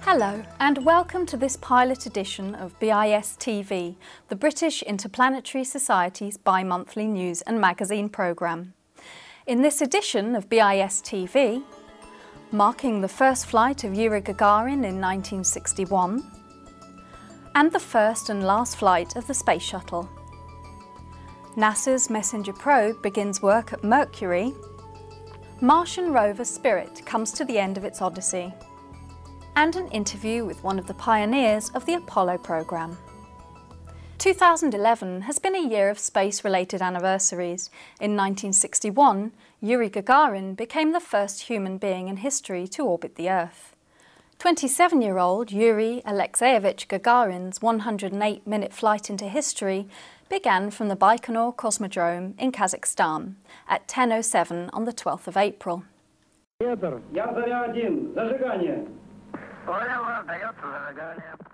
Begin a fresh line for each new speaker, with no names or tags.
Hello and welcome to this pilot edition of BIS TV, the British Interplanetary Society's bi-monthly news and magazine programme. In this edition of BIS TV, marking the first flight of Yuri Gagarin in 1961 and the first and last flight of the Space Shuttle. NASA's Messenger probe begins work at Mercury. Martian rover Spirit comes to the end of its odyssey. And an interview with one of the pioneers of the Apollo program. 2011 has been a year of space-related anniversaries. In 1961, Yuri Gagarin became the first human being in history to orbit the Earth. 27-year-old Yuri Alexeyevich Gagarin's 108-minute flight into history began from the Baikonur Cosmodrome in Kazakhstan at 10:07 on the 12th of April.
Yardarya-1, зажигание.
Понял, дается зажигание.